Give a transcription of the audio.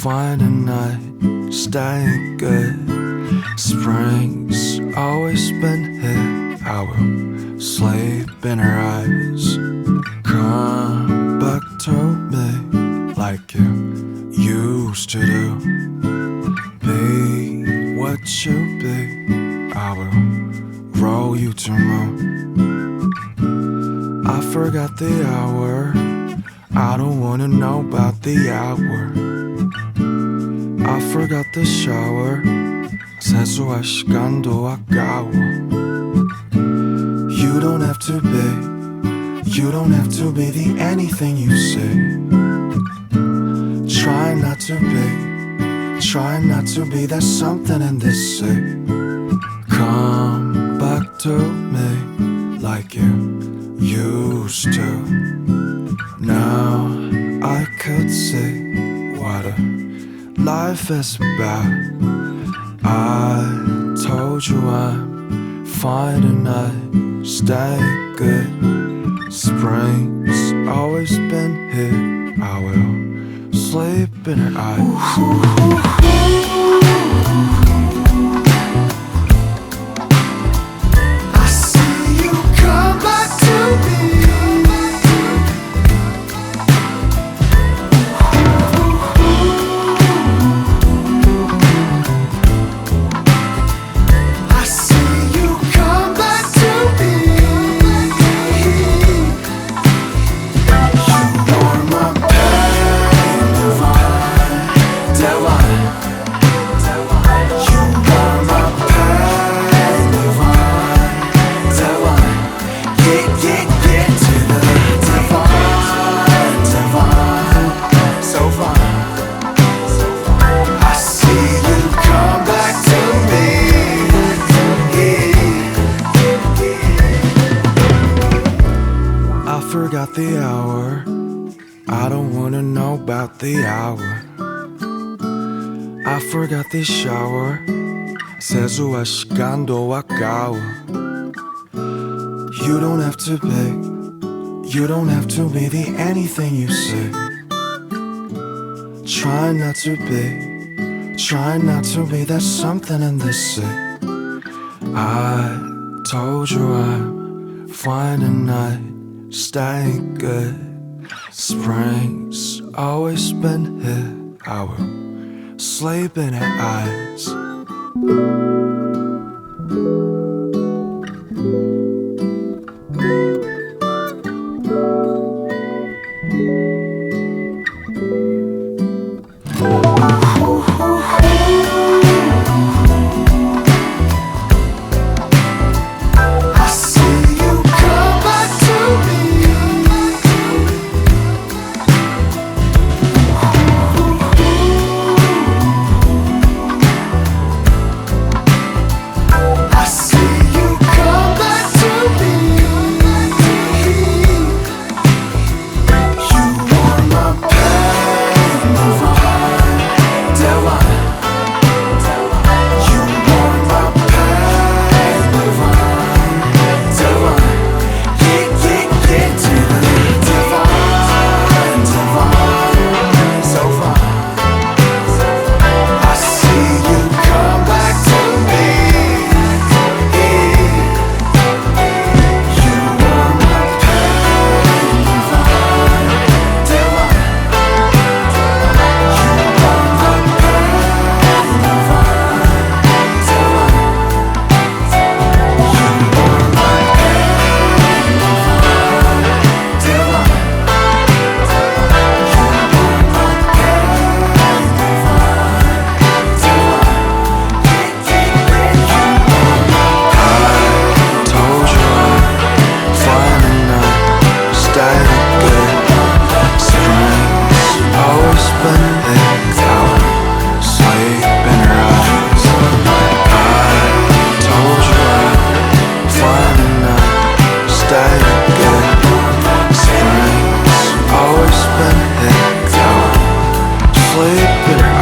fine tonight, staying good. Spring's always been here. I will sleep in her eyes. Come back to me like you used to do. Be what you be. I will roll you to moon. I forgot the hour. I don't wanna know about the hour. I forgot the shower. 세수할 시간도 아까워. You don't have to be. You don't have to be the anything you say. Try not to be. Try not to be. There's something in this say. Come back to me like you used to. Now I could see what a life is about. I told you I'm fine tonight, stay good. Spring's always been here. I will sleep in her eyes. Forgot the hour. I don't wanna know about the hour. I forgot the shower. 세수할 시간도 아까워. You don't have to be. You don't have to be the anything you say. Try not to be. Try not to be. There's something in this say. I told you I'm fine tonight, staying good. Spring's always been here. I will sleep in her eyes. Sleep